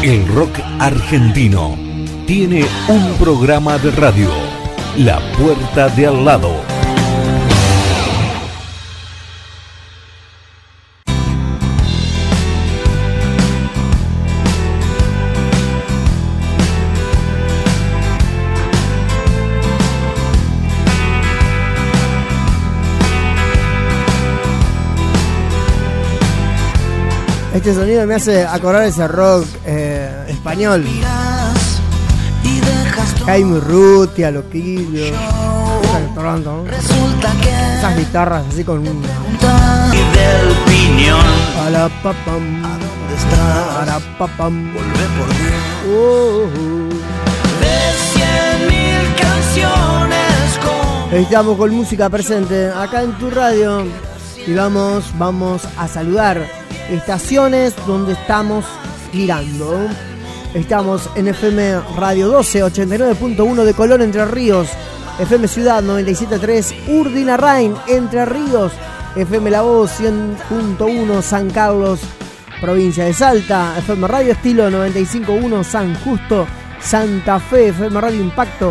El rock argentino tiene un programa de radio, La Puerta de Al Lado. Este sonido me hace acordar ese rock español. Jaime Urrutia, Loquillo, esas guitarras así con un... Estamos con música presente acá en tu radio y vamos a saludar estaciones donde estamos girando. Estamos en FM Radio 12, 89.1 de Colón, Entre Ríos, FM Ciudad 97.3 Urdinarrain, Entre Ríos, FM La Voz 100.1 San Carlos, provincia de Salta, FM Radio Estilo 95.1 San Justo, Santa Fe, FM Radio Impacto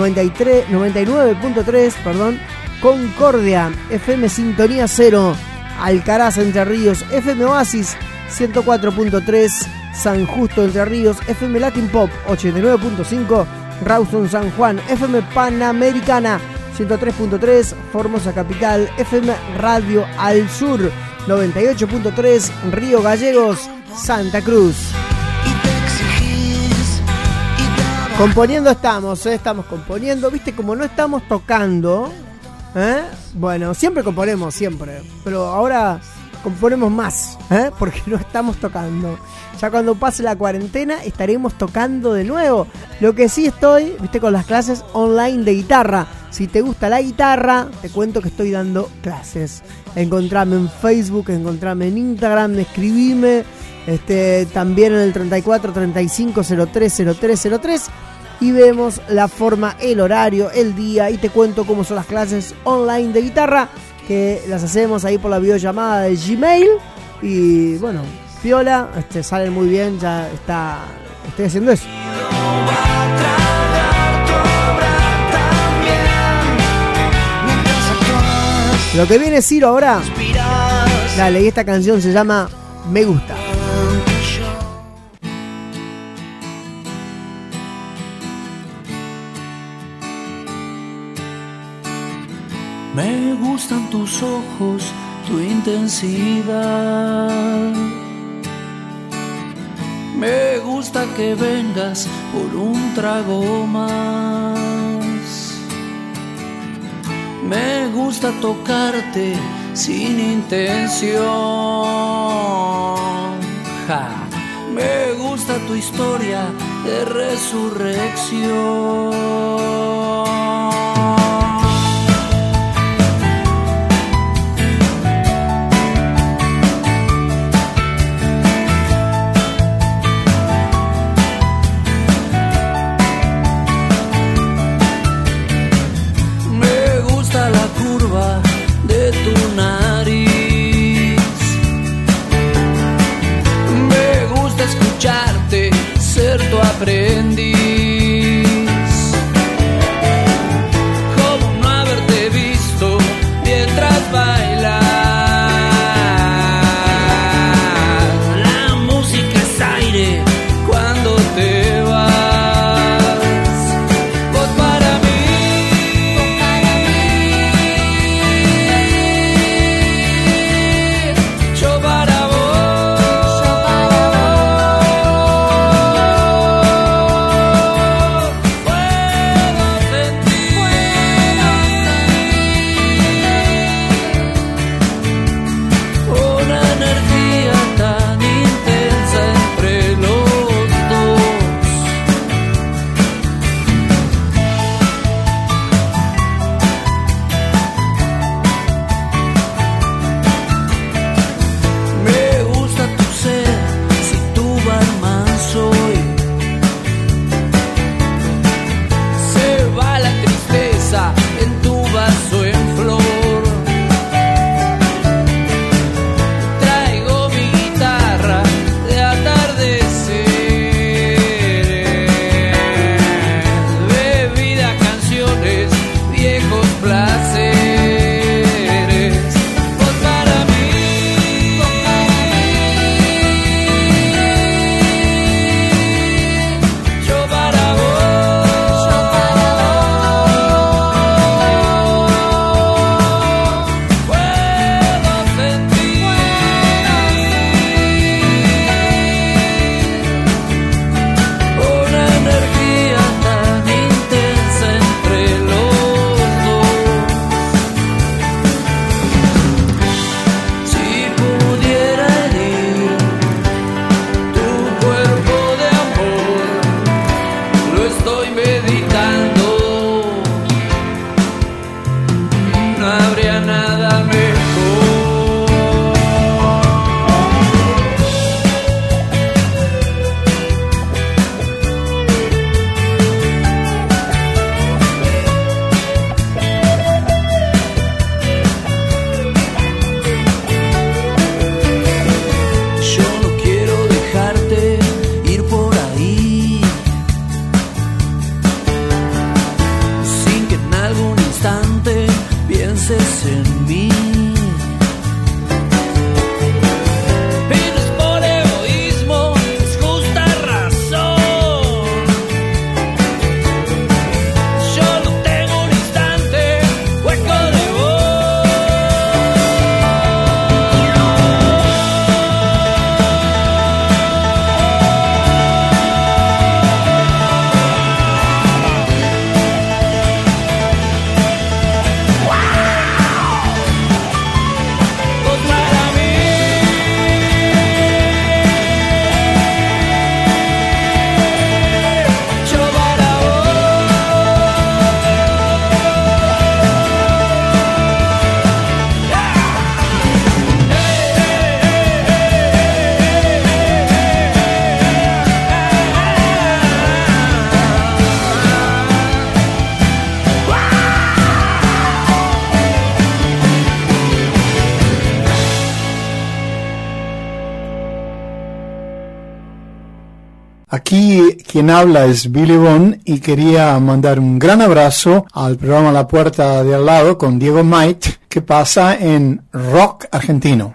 99.3, Concordia, FM Sintonía 0, Alcaraz, Entre Ríos, FM Oasis 104.3 San Justo, Entre Ríos, FM Latin Pop 89.5 Rawson, San Juan, FM Panamericana 103.3 Formosa Capital, FM Radio Al Sur 98.3 Río Gallegos, Santa Cruz. Componiendo estamos componiendo, viste, como no estamos tocando, bueno, siempre componemos, siempre, pero ahora componemos más, porque no estamos tocando. Ya cuando pase la cuarentena estaremos tocando de nuevo. Lo que sí estoy, viste, con las clases online de guitarra. Si te gusta la guitarra, te cuento que estoy dando clases. Encontrame en Facebook, encontrame en Instagram, escribime, también en el 34 35 03 03 03 y vemos la forma, el horario, el día, y te cuento cómo son las clases online de guitarra, que las hacemos ahí por la videollamada de Gmail. Y bueno, piola, salen muy bien, ya estoy haciendo eso. Lo que viene Ciro ahora, dale, y esta canción se llama Me Gusta. Me gustan tus ojos, tu intensidad. Me gusta que vengas por un trago más. Me gusta tocarte sin intención. Me gusta tu historia de resurrección. De tu nariz, me gusta escucharte, ser tu aprendiz. Aquí quien habla es Billy Bond y quería mandar un gran abrazo al programa La Puerta de Al Lado con Diego Might, que pasa en rock argentino.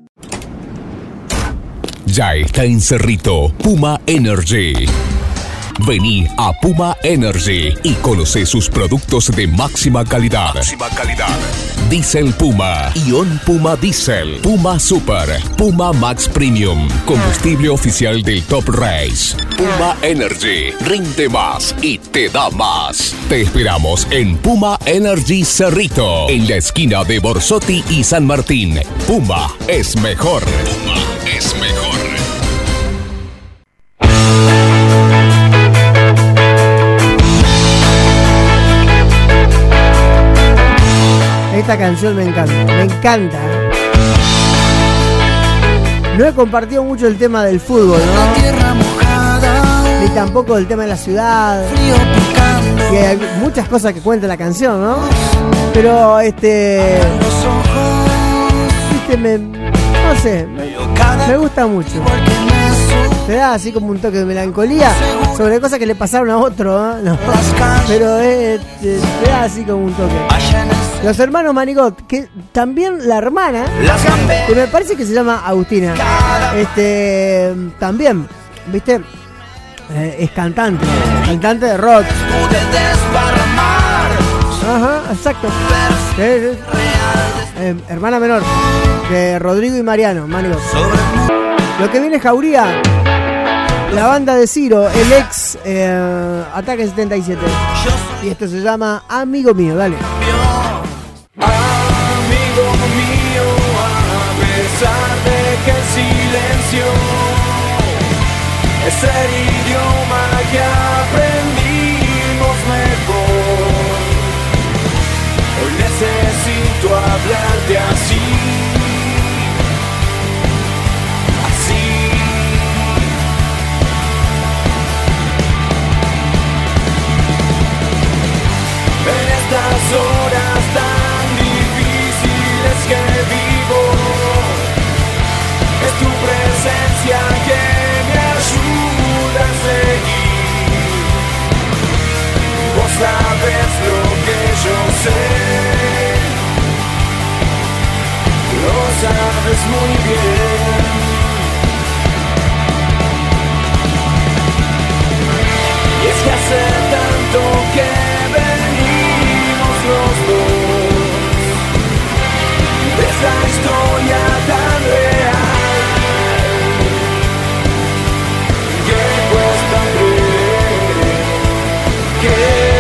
Ya está en Cerrito Puma Energy. Vení a Puma Energy y conoce sus productos de máxima calidad. Diesel Puma, Ion Puma Diesel, Puma Super, Puma Max Premium, combustible oficial del Top Race. Puma Energy, rinde más y te da más. Te esperamos en Puma Energy Cerrito, en la esquina de Borsotti y San Martín. Puma es mejor. Puma es mejor. Esta canción me encanta. No he compartido mucho el tema del fútbol, ¿no? Ni tampoco el tema de la ciudad. Y hay muchas cosas que cuenta la canción, ¿no? Pero no sé, me gusta mucho. Te da así como un toque de melancolía sobre cosas que le pasaron a otro, ¿no? Pero te da así como un toque. Los hermanos Manigot, que también la hermana, que me parece que se llama Agustina, también, ¿viste? Es cantante de rock. Ajá, exacto. Hermana menor de Rodrigo y Mariano Manigot. Lo que viene es Jauría, la banda de Ciro, el ex Ataque 77. Y esto se llama Amigo Mío, dale. Amigo mío, a pesar de que el silencio es el idioma que aprendimos mejor, hoy necesito hablarte así, así. En estas horas tan difíciles que vivo, es tu presencia que me ayuda a seguir. Vos sabés lo que yo sé, lo sabes muy bien. Y es que hace tanto que venimos los dos de esta historia tan real, que cuesta creer que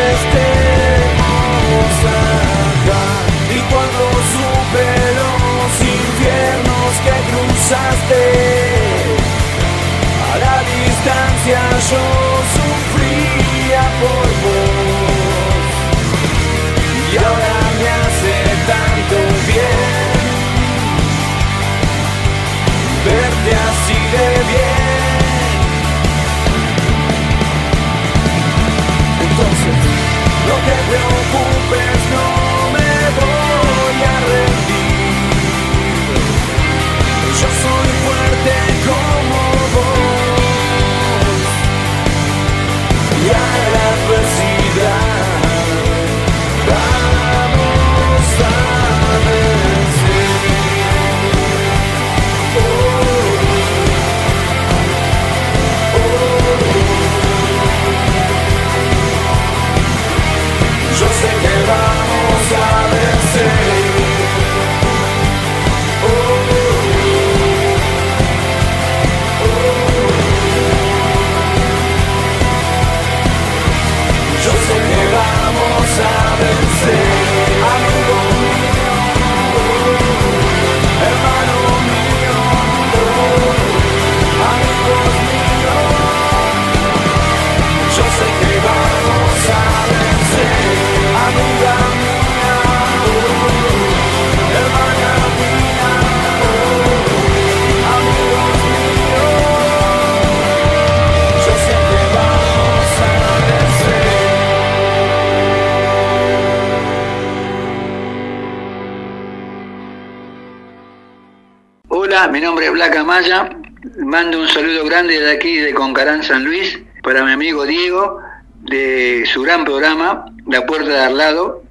estemos acá. Y cuando supe los infiernos que cruzaste, a la distancia yo sufría por vos, y ahora me hace tanto bien verte así de bien. Entonces, no te preocupes, no me voy a rendir. Yo soy fuerte como vos, y a la adversidad vamos a vencer. Yo sé que vamos a vencer. Yo sé que vamos a vencer. Amigo mío, hermano mío, amigos míos. Yo sé que vamos a vencer. Amiga mía, hermana mía, amigos míos. Yo sé que vamos a vencer. Hola, mi nombre es Blanca Maya. Mando un saludo grande de aquí de Concarán, San Luis, para mi amigo Diego, de su gran programa, La Puerta de Al Lado.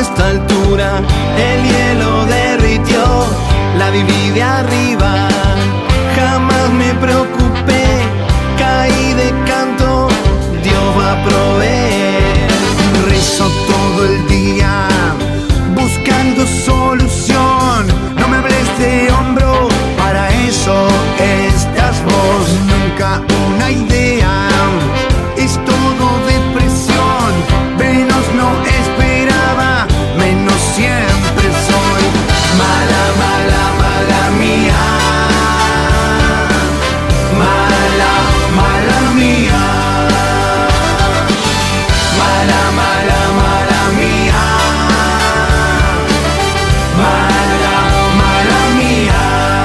esta altura el hielo derritió, la viví de arriba, jamás me preocupé, caí de canto, Dios va a proveer. Rezo todo el día buscando solución, no me hables de hombro, para eso estás vos. Nunca una idea, es todo depresión, menos no esperaba, menos siempre soy. Mala, mala, mala mía, mala, mala mía, mala, mala, mala mía, mala, mala mía.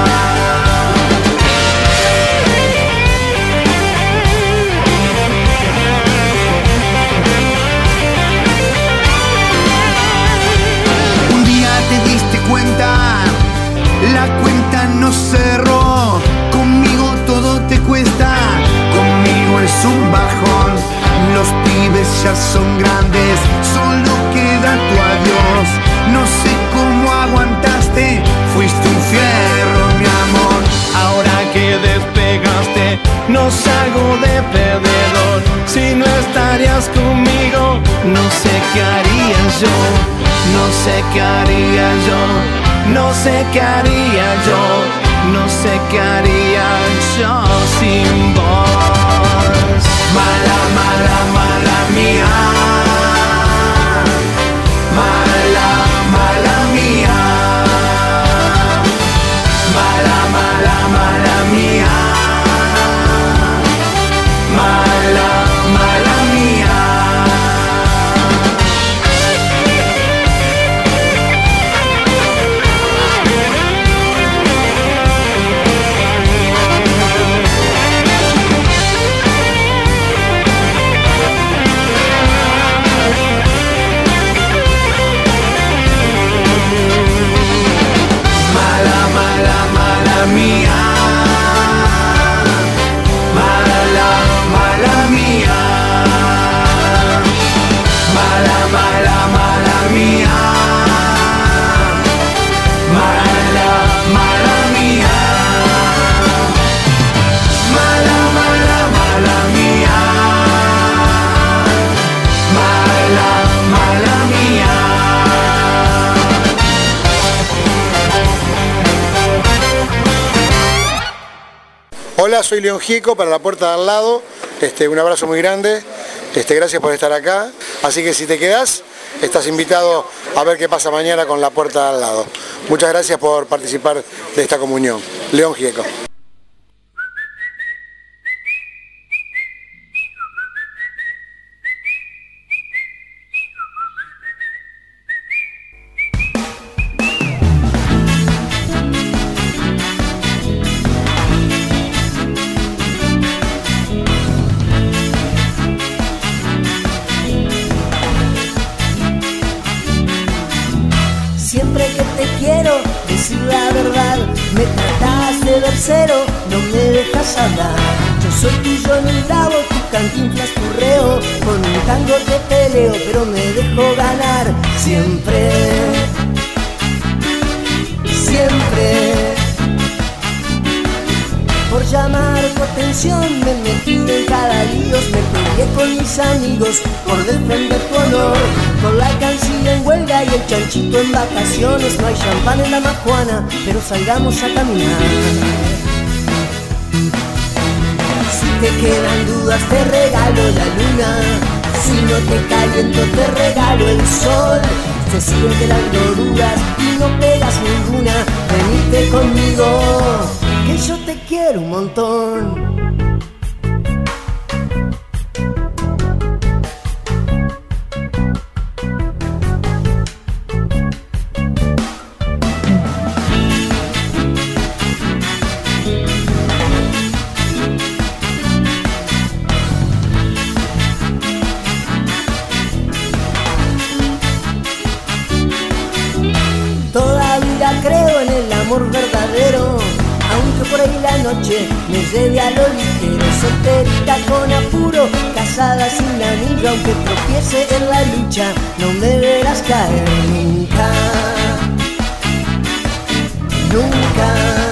Un día te diste cuenta, la cuenta no cerró, conmigo todo te cuesta, conmigo es un bajón, los pibes ya son grandes, solo queda tu adiós, no sé cómo aguantaste, fuiste un fierro mi amor, ahora que despegaste no salgo de perdedor, si no estarías conmigo no sé qué haría yo, no sé qué haría yo, no sé qué haría yo, no sé qué haría yo sin vos. Mala, mala, mala mía, mala, mala mía, mala, mala, mala mía, mala, mala mía. Mía, mala, mala mía, mala, mala, mala mía, mala, mala mía, mala, mala, mala mía, mala, mala mía. Hola, soy León Gieco para La Puerta de Al Lado. Un abrazo muy grande. Gracias por estar acá. Así que si te quedás, estás invitado a ver qué pasa mañana con La Puerta de Al Lado. Muchas gracias por participar de esta comunión. León Gieco. Siempre que te quiero decir la verdad, me tratás de versero, no me dejas hablar. Yo soy tuyo en el Bravo, tu Cantinflas, tu reo, con un tango te peleo, pero me dejo ganar. Siempre, siempre. Por llamar tu atención me metí en cada lío, me peleé con mis amigos por defender tu honor. Con la cancilla en huelga y el chanchito en vacaciones, no hay champán en la majuana, pero salgamos a caminar. Si te quedan dudas te regalo la luna, si no te caliento te regalo el sol. Te siguen quedando dudas y no pegas ninguna, venite conmigo, que yo te quiero un montón. Todavía creo en el amor verdadero, aunque por ahí la noche me lleve a lo ligero. Solterita con apuro, casada sin anillo, aunque tropiece en la lucha, no me verás caer nunca, nunca.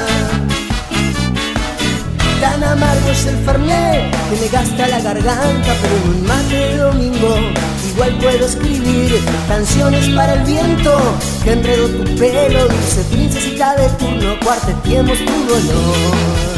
Tan amargo es el fernet que me gasta la garganta, pero en un mate de domingo igual puedo escribir canciones para el viento que enredó tu pelo. Dice princesita de turno, cuarteteemos tu dolor.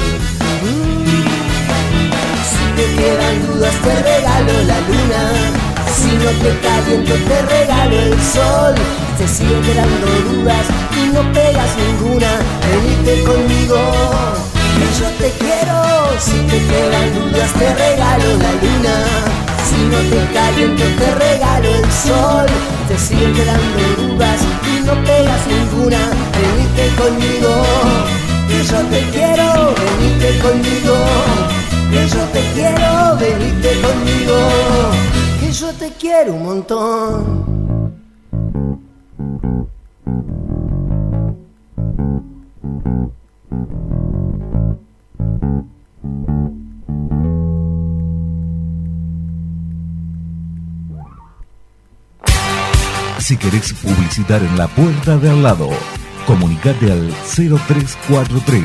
Si te quedan dudas te regalo la luna, si no te caliento te regalo el sol. Te siguen quedando dudas y no pegas ninguna, venite conmigo que yo te quiero. Si te quedan dudas te regalo la luna, si no te caliento te regalo el sol. Te siguen quedando dudas y no pegas ninguna, venite conmigo que yo te quiero, venite conmigo que yo te quiero, venite conmigo que yo te quiero un montón. Si querés publicitar en La Puerta de Al Lado, comunicate al 0343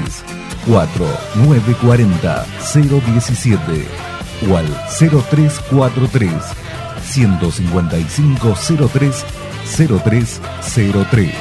4940 017 o al 0343 155 03 0303.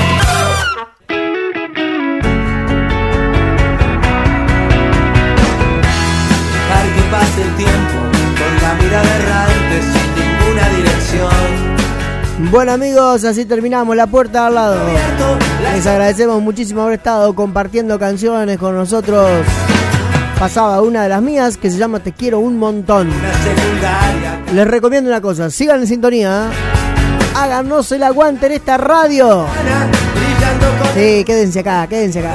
Dejar que pase el tiempo con la mirada errante sin ninguna dirección. Bueno amigos, así terminamos La Puerta de Al Lado. Les agradecemos muchísimo haber estado compartiendo canciones con nosotros. Pasaba una de las mías que se llama Te quiero un montón. Les recomiendo una cosa, sigan en sintonía, háganos el aguante en esta radio. Sí, quédense acá, quédense acá.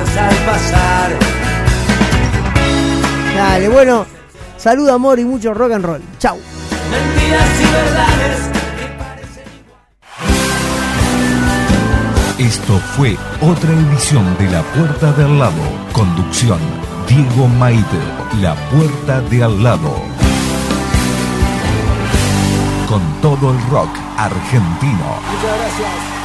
Dale, bueno, salud, amor y mucho rock and roll. Chau. Mentiras y verdades. Esto fue otra edición de La Puerta de Al Lado. Conducción, Diego Maite. La Puerta de Al Lado. Con todo el rock argentino. Muchas gracias.